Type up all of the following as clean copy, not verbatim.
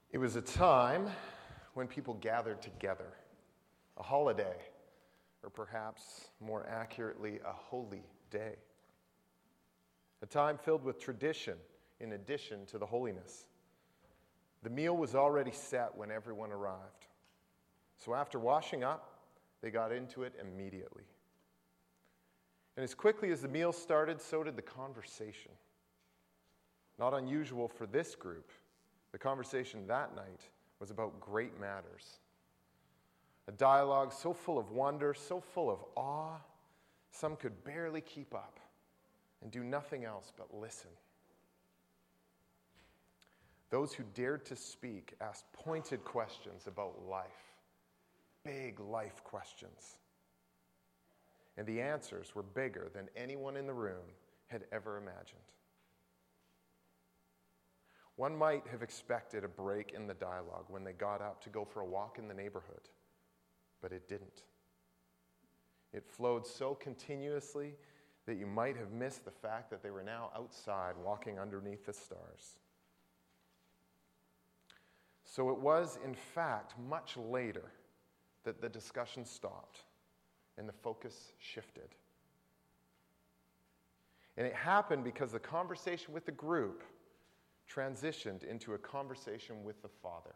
It was a time when people gathered together, a holiday, or perhaps more accurately, a holy day. A time filled with tradition in addition to the holiness. The meal was already set when everyone arrived. So after washing up, they got into it immediately. And as quickly as the meal started, so did the conversation. Not unusual for this group, the conversation that night was about great matters. A dialogue so full of wonder, so full of awe, some could barely keep up and do nothing else but listen. Those who dared to speak asked pointed questions about life, big life questions. And the answers were bigger than anyone in the room had ever imagined. One might have expected a break in the dialogue when they got up to go for a walk in the neighborhood, but it didn't. It flowed so continuously that you might have missed the fact that they were now outside walking underneath the stars. So it was, in fact, much later that the discussion stopped and the focus shifted. And it happened because the conversation with the group transitioned into a conversation with the Father.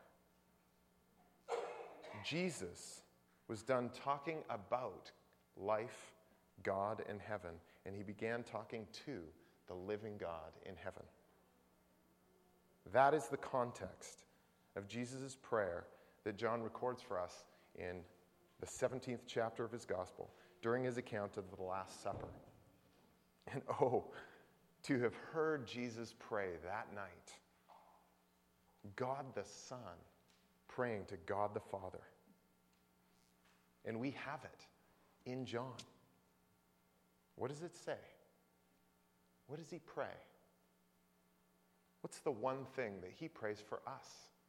Jesus was done talking about life, God, and heaven, and he began talking to the living God in heaven. That is the context of Jesus' prayer that John records for us in the 17th chapter of his gospel during his account of the Last Supper. And to have heard Jesus pray that night, God the Son praying to God the Father. And we have it in John. What does it say? What does he pray? What's the one thing that he prays for us?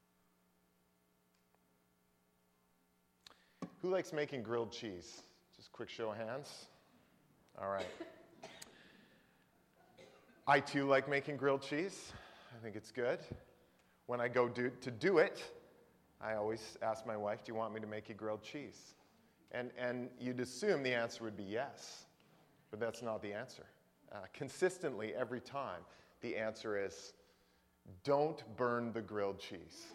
Who likes making grilled cheese? Just quick show of hands. All right. I too like making grilled cheese. I think it's good. When I go to do it, I always ask my wife, do you want me to make you grilled cheese? And you'd assume the answer would be yes, but that's not the answer. Consistently, every time, the answer is, don't burn the grilled cheese.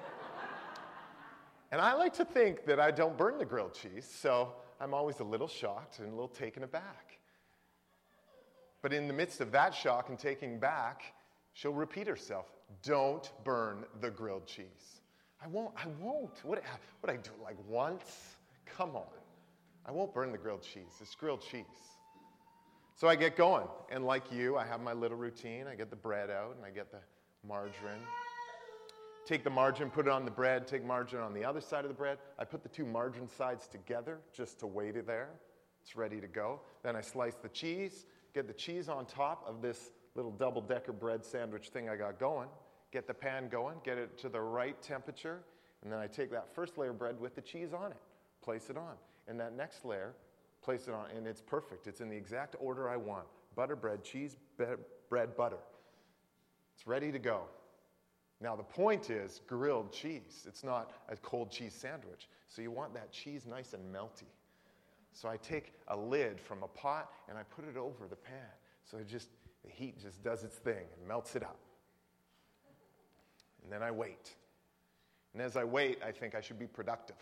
And I like to think that I don't burn the grilled cheese, so I'm always a little shocked and a little taken aback. But in the midst of that shock and taking back, she'll repeat herself, don't burn the grilled cheese. I won't. What I do, like once? Come on. I won't burn the grilled cheese. It's grilled cheese. So I get going, and like you, I have my little routine. I get the bread out, and I get the margarine. Take the margarine, put it on the bread, take margarine on the other side of the bread. I put the two margarine sides together just to weight it there. It's ready to go. Then I slice the cheese, get the cheese on top of this little double-decker bread sandwich thing I got going, get the pan going, get it to the right temperature, and then I take that first layer of bread with the cheese on it, place it on. And that next layer, place it on, and it's perfect. It's in the exact order I want. Butter, bread, cheese, bread, butter. It's ready to go. Now, the point is grilled cheese. It's not a cold cheese sandwich. So you want that cheese nice and melty. So I take a lid from a pot and I put it over the pan. So the heat just does its thing and melts it up. And then I wait. And as I wait, I think I should be productive.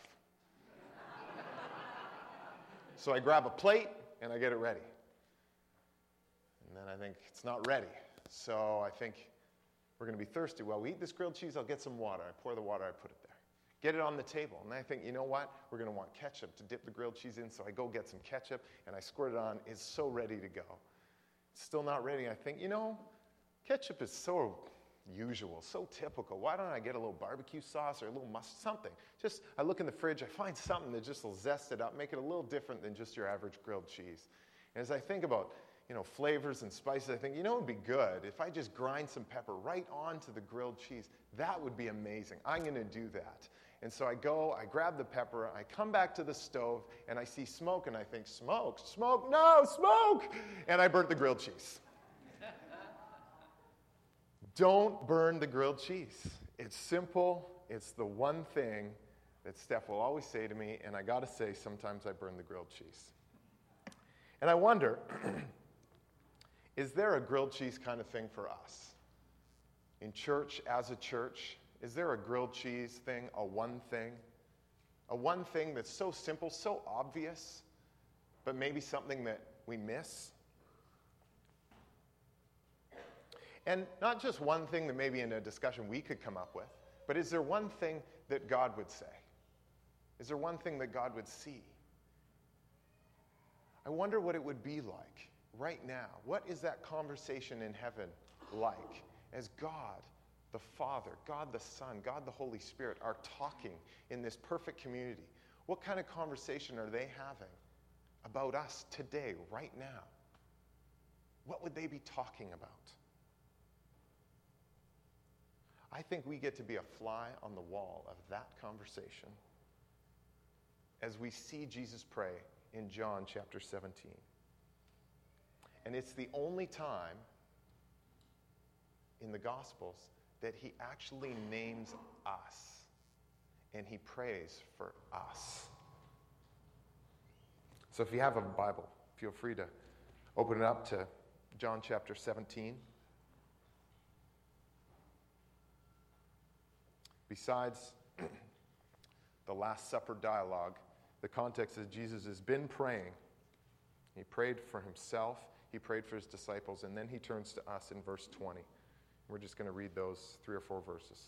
So I grab a plate and I get it ready. And then I think it's not ready. So I think we're going to be thirsty. While we eat this grilled cheese, I'll get some water. I pour the water, I put it there. Get it on the table. And I think, you know what? We're going to want ketchup to dip the grilled cheese in. So I go get some ketchup and I squirt it on. It's so ready to go. It's still not ready. I think, ketchup is so usual, so typical. Why don't I get a little barbecue sauce or a little mustard, something? I look in the fridge, I find something that just will zest it up, make it a little different than just your average grilled cheese. And as I think about, flavors and spices, I think, it would be good if I just grind some pepper right onto the grilled cheese. That would be amazing. I'm going to do that. And so I go, I grab the pepper, I come back to the stove, and I see smoke, and I think, smoke, no, smoke! And I burnt the grilled cheese. Don't burn the grilled cheese. It's simple, It's the one thing that Steph will always say to me, and I got to say, sometimes I burn the grilled cheese. And I wonder, is there a grilled cheese kind of thing for us? In church, as a church, is there a grilled cheese thing, a one thing? A one thing that's so simple, so obvious, but maybe something that we miss? And not just one thing that maybe in a discussion we could come up with, but is there one thing that God would say? Is there one thing that God would see? I wonder what it would be like right now. What is that conversation in heaven like as God the Father, God the Son, God the Holy Spirit are talking in this perfect community? What kind of conversation are they having about us today, right now? What would they be talking about? I think we get to be a fly on the wall of that conversation as we see Jesus pray in John chapter 17. And it's the only time in the Gospels that he actually names us and he prays for us. So if you have a Bible, feel free to open it up to John chapter 17. Besides the Last Supper dialogue, the context is Jesus has been praying. He prayed for himself, he prayed for his disciples, and then he turns to us in verse 20. We're just going to read those 3 or 4 verses.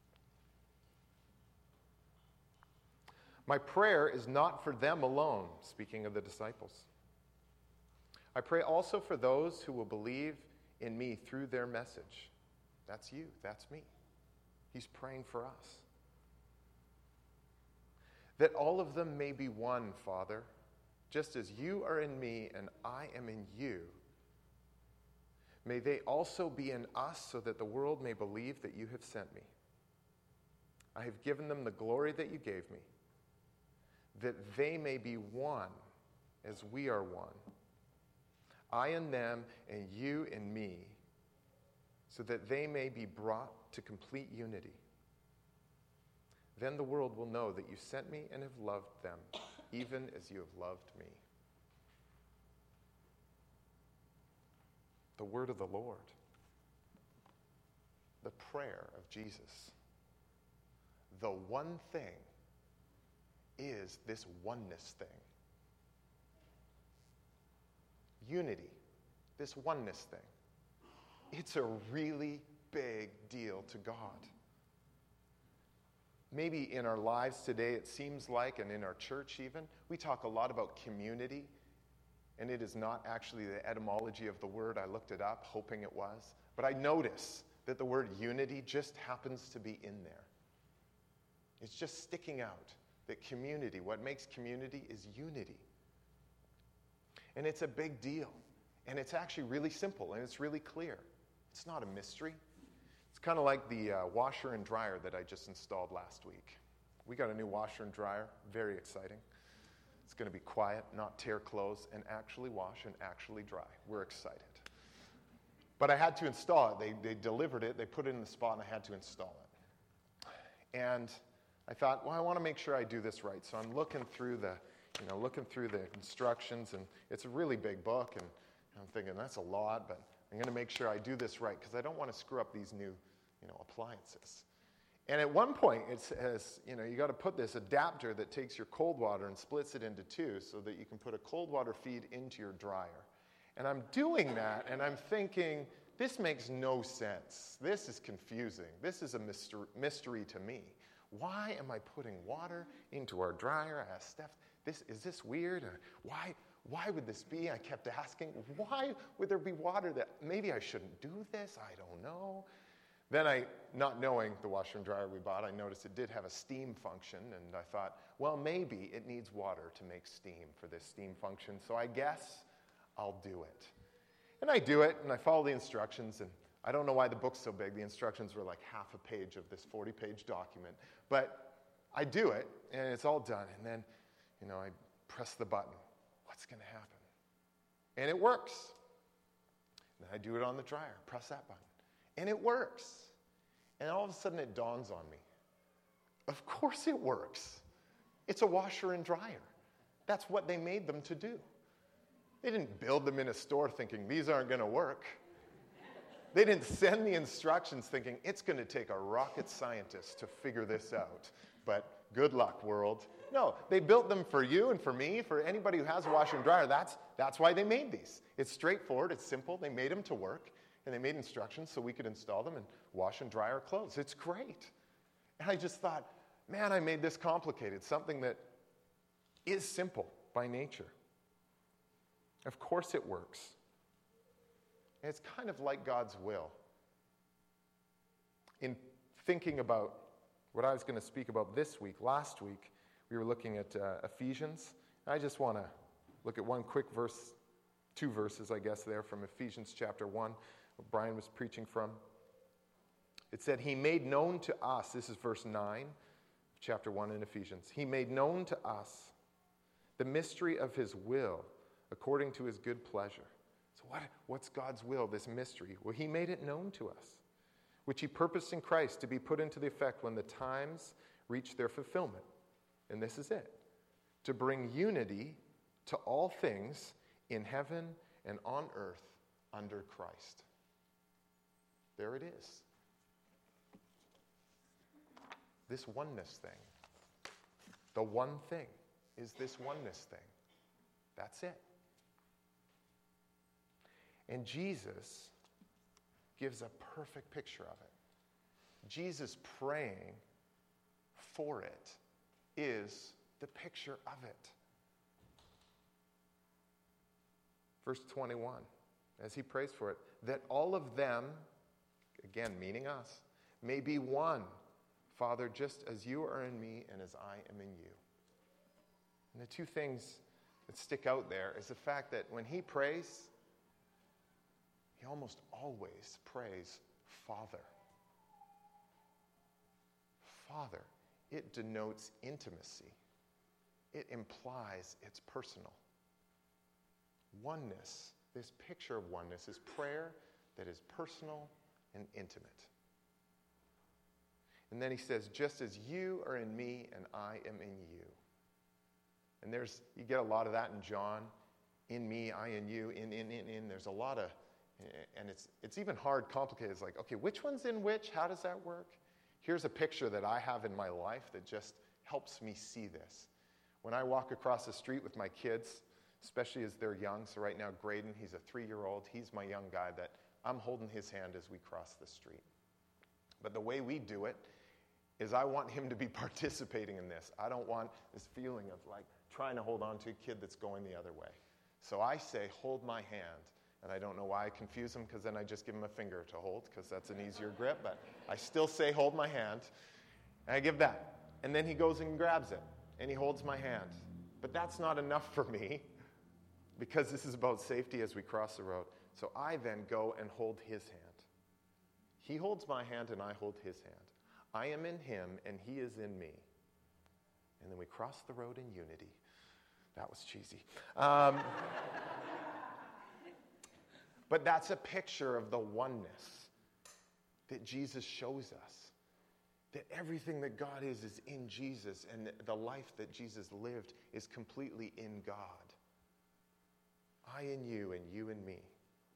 My prayer is not for them alone, speaking of the disciples. I pray also for those who will believe in me through their message. That's you, that's me. He's praying for us. That all of them may be one, Father, just as you are in me and I am in you. May they also be in us so that the world may believe that you have sent me. I have given them the glory that you gave me, that they may be one as we are one. I in them and you in me, so that they may be brought to complete unity. Then the world will know that you sent me and have loved them, even as you have loved me. The word of the Lord. The prayer of Jesus. The one thing is this oneness thing. Unity. This oneness thing. It's a really big deal to God. Maybe in our lives today it seems like, and in our church even, we talk a lot about community, and it is not actually the etymology of the word. I looked it up, hoping it was. But I notice that the word unity just happens to be in there. It's just sticking out that community, what makes community is unity. And it's a big deal. And it's actually really simple, and it's really clear. It's not a mystery. It's kind of like the washer and dryer that I just installed last week. We got a new washer and dryer, very exciting. It's going to be quiet, not tear clothes, and actually wash and actually dry. We're excited. But I had to install it. They delivered it, they put it in the spot, and I had to install it. And I thought, well, I want to make sure I do this right. So I'm looking through the instructions, and it's a really big book, and I'm thinking that's a lot, but I'm going to make sure I do this right because I don't want to screw up these new, appliances. And at one point, it says, you got to put this adapter that takes your cold water and splits it into two so that you can put a cold water feed into your dryer. And I'm doing that, and I'm thinking, this makes no sense. This is confusing. This is a mystery to me. Why am I putting water into our dryer? I asked Steph, is this weird? Or why would this be? I kept asking, why would there be water that maybe I shouldn't do this? I don't know. Then not knowing the washer and dryer we bought, I noticed it did have a steam function, and I thought, well, maybe it needs water to make steam for this steam function, so I guess I'll do it. And I do it, and I follow the instructions, and I don't know why the book's so big. The instructions were like half a page of this 40-page document, but I do it, and it's all done, and then, I press the button. What's going to happen? And it works. Then I do it on the dryer, press that button. And it works. And all of a sudden it dawns on me. Of course it works. It's a washer and dryer. That's what they made them to do. They didn't build them in a store thinking these aren't going to work. They didn't send the instructions thinking it's going to take a rocket scientist to figure this out. But good luck, world. No, they built them for you and for me, for anybody who has a washer and dryer. That's why they made these. It's straightforward. It's simple. They made them to work, and they made instructions so we could install them and wash and dry our clothes. It's great. And I just thought, man, I made this complicated, something that is simple by nature. Of course it works. And it's kind of like God's will. In thinking about what I was going to speak about this week, last week, we were looking at Ephesians. I just want to look at one quick verse, two verses, I guess, there from Ephesians chapter 1, what Brian was preaching from. It said, he made known to us, this is verse 9 of chapter 1 in Ephesians, he made known to us the mystery of his will according to his good pleasure. So what's God's will, this mystery? Well, he made it known to us, which he purposed in Christ to be put into the effect when the times reach their fulfillment. And this is it, to bring unity to all things in heaven and on earth under Christ. There it is. This oneness thing. The one thing is this oneness thing. That's it. And Jesus gives a perfect picture of it. Jesus praying for it is the picture of it. Verse 21, as he prays for it, that all of them, again meaning us, may be one, Father, just as you are in me and as I am in you. And the two things that stick out there is the fact that when he prays, he almost always prays Father. Father. It denotes intimacy. It implies it's personal. Oneness, this picture of oneness, is prayer that is personal and intimate. And then he says, just as you are in me and I am in you. And you get a lot of that in John. In me, I in you, in. There's a lot of, and it's even hard, complicated. It's like, okay, which one's in which? How does that work? Here's a picture that I have in my life that just helps me see this. When I walk across the street with my kids, especially as they're young, so right now Graydon, he's a 3-year-old, he's my young guy that I'm holding his hand as we cross the street. But the way we do it is I want him to be participating in this. I don't want this feeling of like trying to hold on to a kid that's going the other way. So I say, hold my hand. And I don't know why I confuse him, because then I just give him a finger to hold, because that's an easier grip. But I still say, hold my hand. And I give that. And then he goes and grabs it. And he holds my hand. But that's not enough for me, because this is about safety as we cross the road. So I then go and hold his hand. He holds my hand and I hold his hand. I am in him and he is in me. And then we cross the road in unity. That was cheesy. But that's a picture of the oneness that Jesus shows us. That everything that God is in Jesus, and the life that Jesus lived is completely in God. I in you and you in me.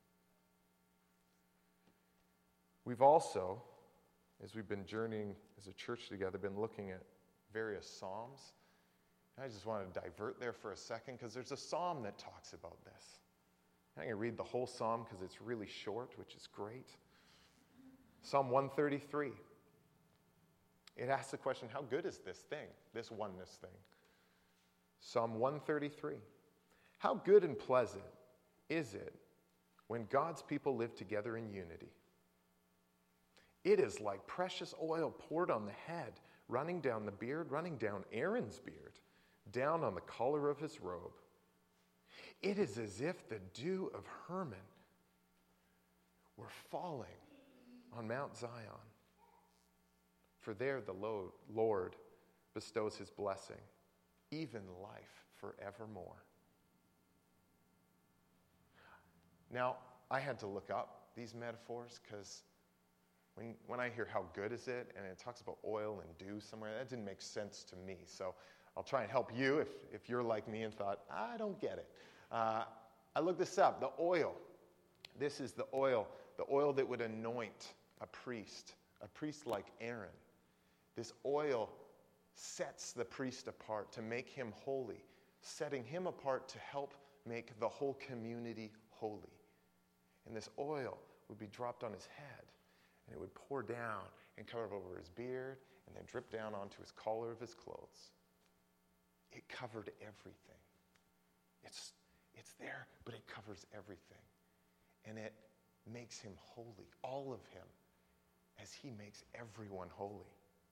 We've also, as we've been journeying as a church together, been looking at various psalms. I just want to divert there for a second, because there's a psalm that talks about this. I'm going to read the whole psalm because it's really short, which is great. Psalm 133. It asks the question, how good is this thing, this oneness thing? Psalm 133. How good and pleasant is it when God's people live together in unity? It is like precious oil poured on the head, running down the beard, running down Aaron's beard, down on the collar of his robe. It is as if the dew of Hermon were falling on Mount Zion. For there the Lord bestows his blessing, even life forevermore. Now, I had to look up these metaphors because When I hear how good is it, and it talks about oil and dew somewhere, that didn't make sense to me. So I'll try and help you if you're like me and thought, I don't get it. I looked this up. The oil. This is the oil that would anoint a priest like Aaron. This oil sets the priest apart to make him holy, setting him apart to help make the whole community holy. And this oil would be dropped on his head, and it would pour down and cover over his beard, and then drip down onto his collar of his clothes. It covered everything. It's there, but it covers everything. And it makes him holy, all of him, as he makes everyone holy.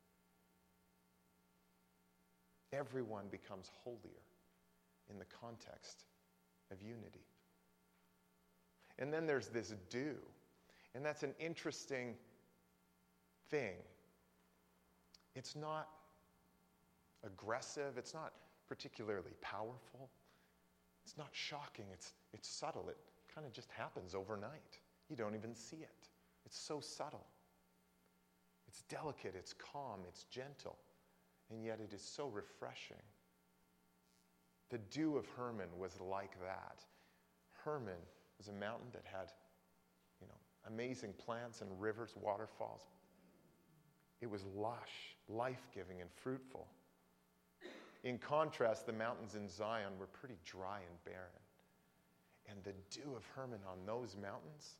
Everyone becomes holier in the context of unity. And then there's this dew, and that's an interesting thing. It's not aggressive, it's not particularly powerful, it's not shocking, it's subtle. It kind of just happens overnight. You don't even see it. It's so subtle. It's delicate, it's calm, it's gentle, and yet it is so refreshing. The dew of Hermon was like that. Hermon was a mountain that had, amazing plants and rivers, waterfalls. It was lush, life-giving, and fruitful. In contrast, the mountains in Zion were pretty dry and barren. And the dew of Hermon on those mountains,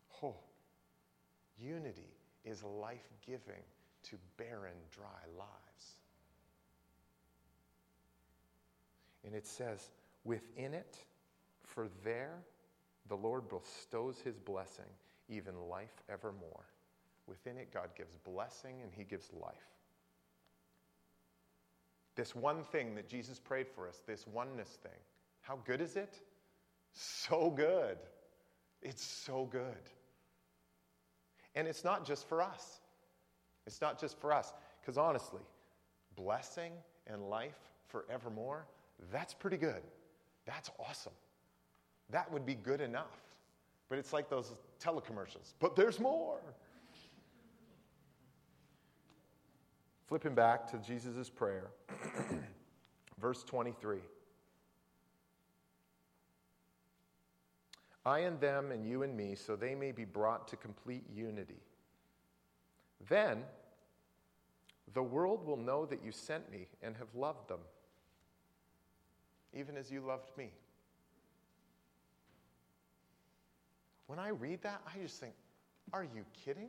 unity is life-giving to barren, dry lives. And it says, within it, for there the Lord bestows his blessing, even life evermore. Within it, God gives blessing and he gives life. This one thing that Jesus prayed for us, this oneness thing, how good is it? So good. It's so good. And it's not just for us. It's not just for us. Because honestly, blessing and life forevermore, that's pretty good. That's awesome. That would be good enough. But it's like those telecommercials. But there's more. Flipping back to Jesus' prayer, verse 23. I and them and you and me, so they may be brought to complete unity. Then the world will know that you sent me and have loved them, even as you loved me. When I read that, I just think, are you kidding?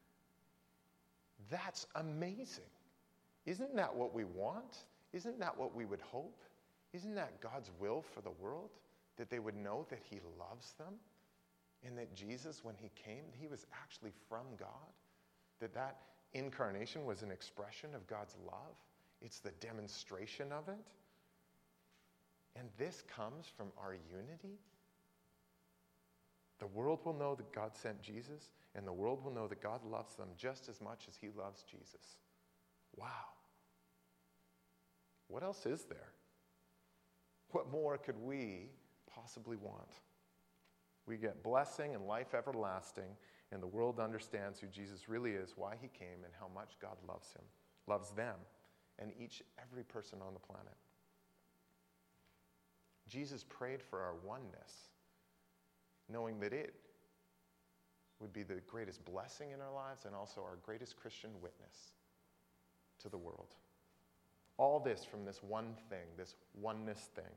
That's amazing. Isn't that what we want? Isn't that what we would hope? Isn't that God's will for the world? That they would know that he loves them? And that Jesus, when he came, he was actually from God? That incarnation was an expression of God's love? It's the demonstration of it? And this comes from our unity? The world will know that God sent Jesus, and the world will know that God loves them just as much as he loves Jesus. Wow. What else is there? What more could we possibly want? We get blessing and life everlasting, and the world understands who Jesus really is, why he came, and how much God loves him, loves them, and every person on the planet. Jesus prayed for our oneness, knowing that it would be the greatest blessing in our lives and also our greatest Christian witness to the world. All this from this one thing, this oneness thing.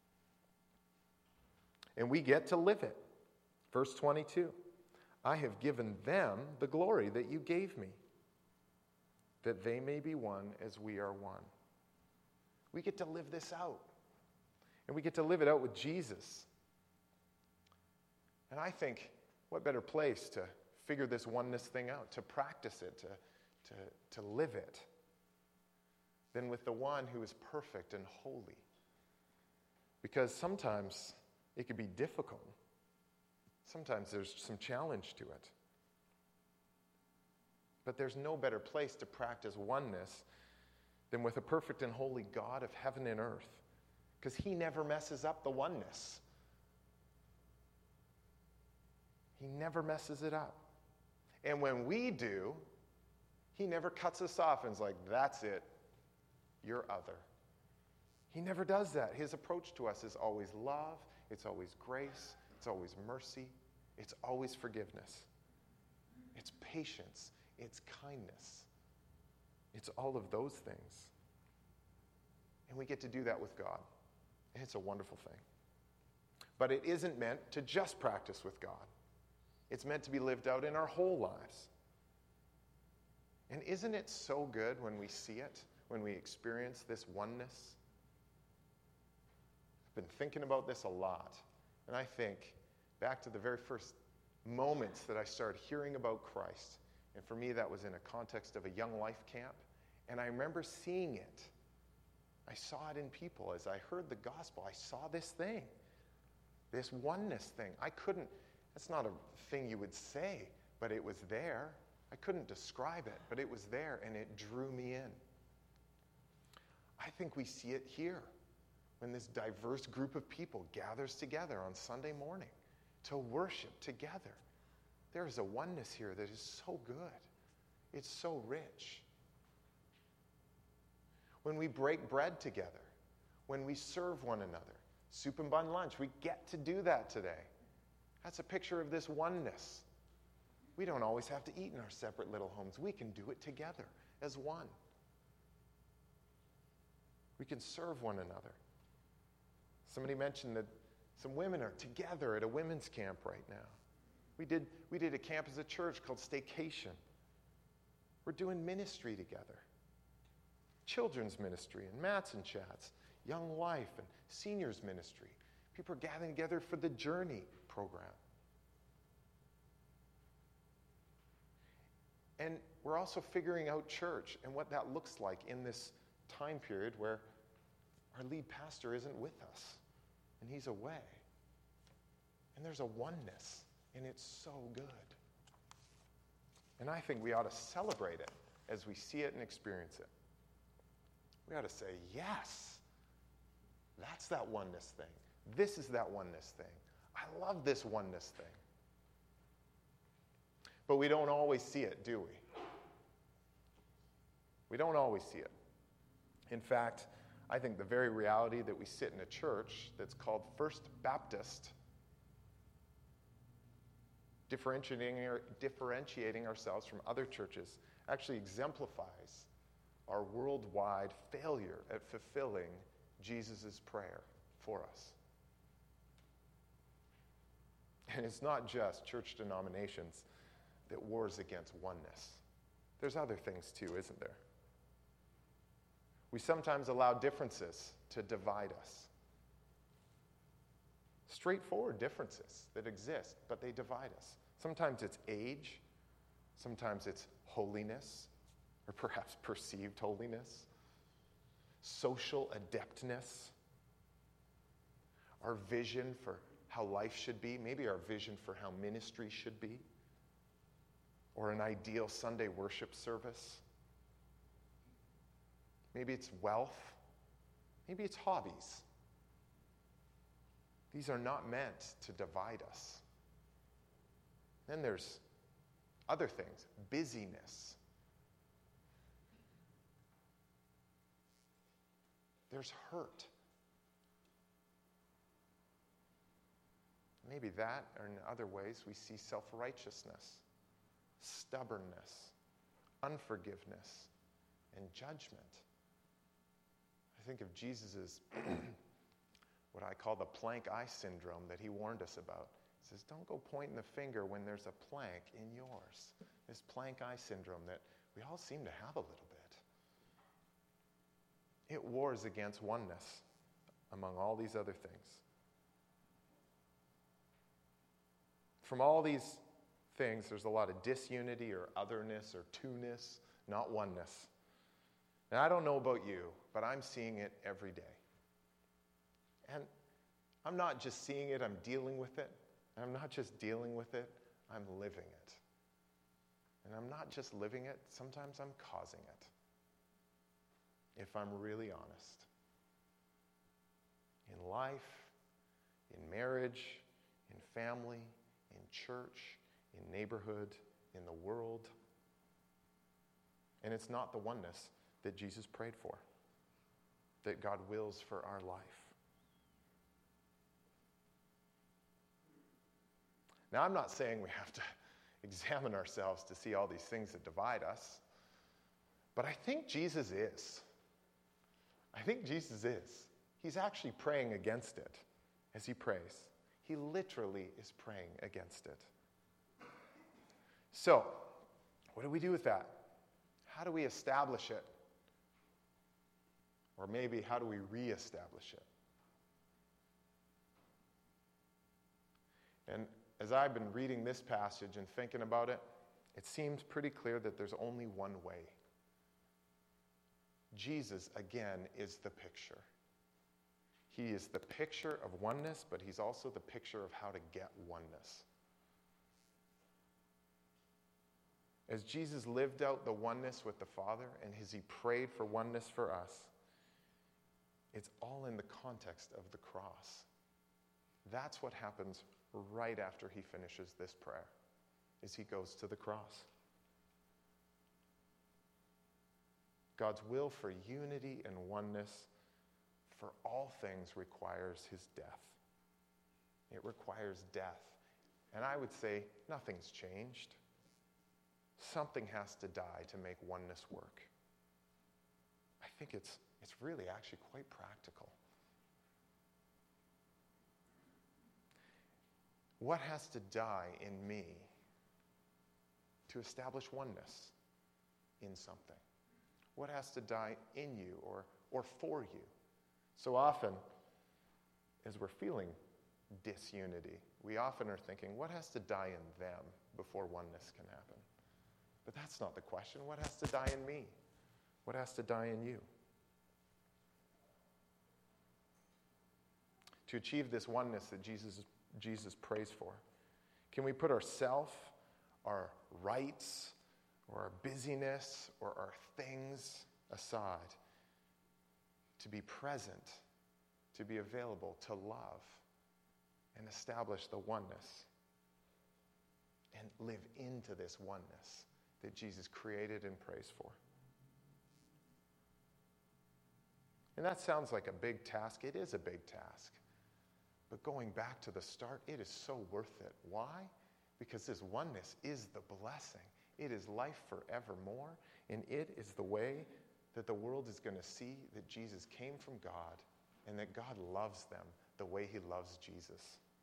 And we get to live it. Verse 22, I have given them the glory that you gave me, that they may be one as we are one. We get to live this out. And we get to live it out with Jesus. And I think, what better place to figure this oneness thing out, to practice it, to live it, than with the one who is perfect and holy. Because sometimes it can be difficult. Sometimes there's some challenge to it. But there's no better place to practice oneness than with a perfect and holy God of heaven and earth. Because he never messes up the oneness. He never messes it up. And when we do, he never cuts us off and is like, that's it, you're other. He never does that. His approach to us is always love, it's always grace, it's always mercy, it's always forgiveness. It's patience, it's kindness. It's all of those things. And we get to do that with God. And it's a wonderful thing. But it isn't meant to just practice with God. It's meant to be lived out in our whole lives. And isn't it so good when we see it, when we experience this oneness? I've been thinking about this a lot. And I think back to the very first moments that I started hearing about Christ. And for me, that was in a context of a young life camp. And I remember seeing it. I saw it in people. As I heard the gospel, I saw this thing, this oneness thing. That's not a thing you would say, but it was there. I couldn't describe it, but it was there, and it drew me in. I think we see it here when this diverse group of people gathers together on Sunday morning to worship together. There is a oneness here that is so good. It's so rich. When we break bread together, when we serve one another, soup and bun lunch, we get to do that today. That's a picture of this oneness. We don't always have to eat in our separate little homes. We can do it together as one. We can serve one another. Somebody mentioned that some women are together at a women's camp right now. We did a camp as a church called Staycation. We're doing ministry together. Children's ministry and Mats and Chats, Young Life and Seniors Ministry. People are gathering together for the Journey program. And we're also figuring out church and what that looks like in this time period where our lead pastor isn't with us and he's away. And there's a oneness, and it's so good. And I think we ought to celebrate it as we see it and experience it. We ought to say, yes, that's that oneness thing. This is that oneness thing. I love this oneness thing. But we don't always see it, do we? We don't always see it. In fact, I think the very reality that we sit in a church that's called First Baptist, differentiating ourselves from other churches, actually exemplifies our worldwide failure at fulfilling Jesus' prayer for us. And it's not just church denominations that wars against oneness. There's other things too, isn't there? We sometimes allow differences to divide us. Straightforward differences that exist, but they divide us. Sometimes it's age, sometimes it's holiness, or perhaps perceived holiness, social adeptness, our vision for how life should be, maybe our vision for how ministry should be, or an ideal Sunday worship service. Maybe it's wealth, maybe it's hobbies. These are not meant to divide us. Then there's other things, busyness. There's hurt. Maybe that, or in other ways, we see self-righteousness, stubbornness, unforgiveness, and judgment. I think of Jesus' what I call the plank eye syndrome that he warned us about. He says, don't go pointing the finger when there's a plank in yours. This plank eye syndrome that we all seem to have a little bit. It wars against oneness among all these other things. From all these things, there's a lot of disunity or otherness or two-ness, not oneness. And I don't know about you, but I'm seeing it every day. And I'm not just seeing it, I'm dealing with it. And I'm not just dealing with it, I'm living it. And I'm not just living it, sometimes I'm causing it, if I'm really honest. In life, in marriage, in family, in church, in neighborhood, in the world. And it's not the oneness that Jesus prayed for, that God wills for our life. Now, I'm not saying we have to examine ourselves to see all these things that divide us, but I think Jesus is. I think Jesus is. He's actually praying against it as he prays. He literally is praying against it. So, what do we do with that? How do we establish it? Or maybe how do we reestablish it? And as I've been reading this passage and thinking about it, it seems pretty clear that there's only one way. Jesus, again, is the picture. He is the picture of oneness, but he's also the picture of how to get oneness. As Jesus lived out the oneness with the Father and as he prayed for oneness for us, it's all in the context of the cross. That's what happens right after he finishes this prayer, is he goes to the cross. God's will for unity and oneness for all things requires his death. It requires death. And I would say nothing's changed. Something has to die to make oneness work. I think it's really actually quite practical. What has to die in me to establish oneness in something? What has to die in you or for you? So often, as we're feeling disunity, we often are thinking, what has to die in them before oneness can happen? But that's not the question. What has to die in me? What has to die in you? To achieve this oneness that Jesus prays for, can we put ourself, our rights, or our busyness, or our things aside to be present, to be available, to love, and establish the oneness, and live into this oneness that Jesus created and prays for? And that sounds like a big task. It is a big task. But going back to the start, it is so worth it. Why? Because this oneness is the blessing. It is life forevermore, and it is the way that the world is going to see that Jesus came from God and that God loves them the way he loves Jesus.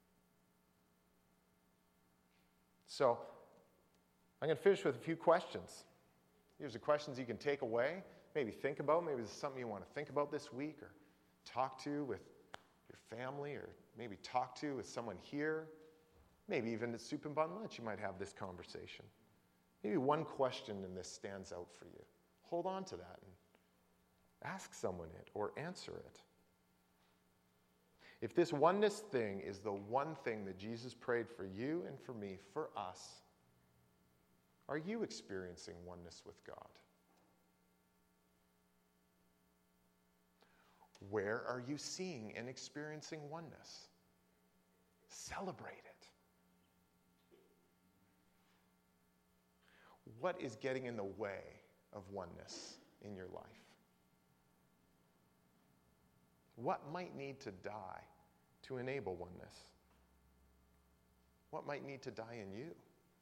So, I'm going to finish with a few questions. Here's the questions you can take away, maybe think about. Maybe there's something you want to think about this week or talk to with your family, or maybe talk to with someone here. Maybe even at Soup and Bun Lunch you might have this conversation. Maybe one question in this stands out for you. Hold on to that and ask someone it or answer it. If this oneness thing is the one thing that Jesus prayed for you and for me, for us, are you experiencing oneness with God? Where are you seeing and experiencing oneness? Celebrate it. What is getting in the way of oneness in your life? What might need to die to enable oneness? What might need to die in you?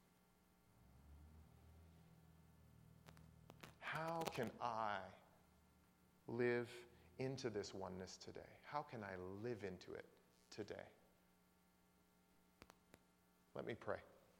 How can I live into this oneness today? How can I live into it today? Let me pray.